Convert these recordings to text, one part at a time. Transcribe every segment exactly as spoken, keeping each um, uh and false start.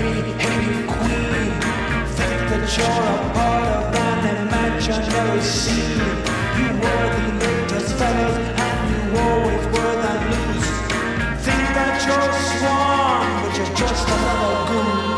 hey, hey, queen. Think that you're a part of an imaginary scene. You were the latest fellas and you always were the loose. Think that you're a swan, but you're just another goose.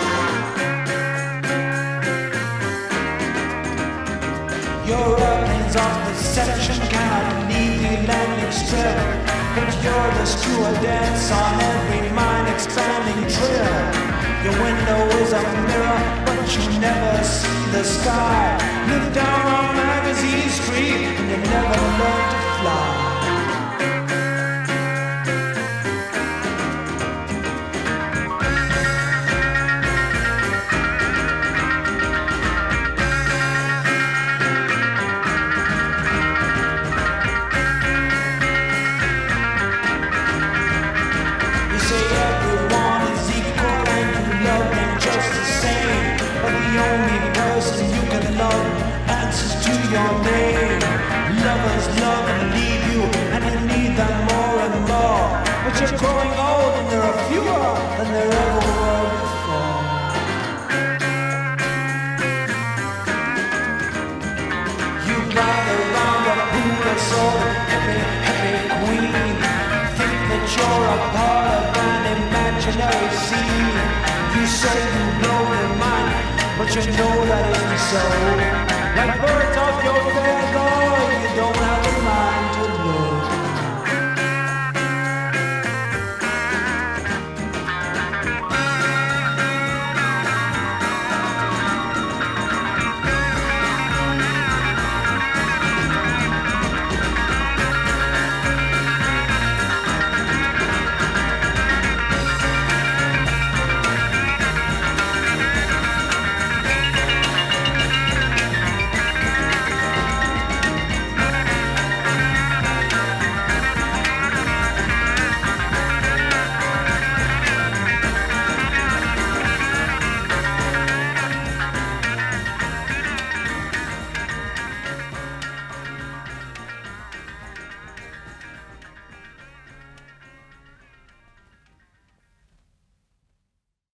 Your airplanes of perception cannot leave the landing strip, but you're the stewardess on every mind-expanding trip. Your window is a mirror, but you never see the sky. Live down on Magazine Street, and you never learn to fly. Your name. Lovers love and leave you, and you need them more and more. But you're growing old, and there are fewer than there ever were before. You ride around a pool of sort of happy, happy queen. Think that you're a part of an imaginary scene. You say you know your mind, but you know that isn't so. Like birds of your feather, you don't have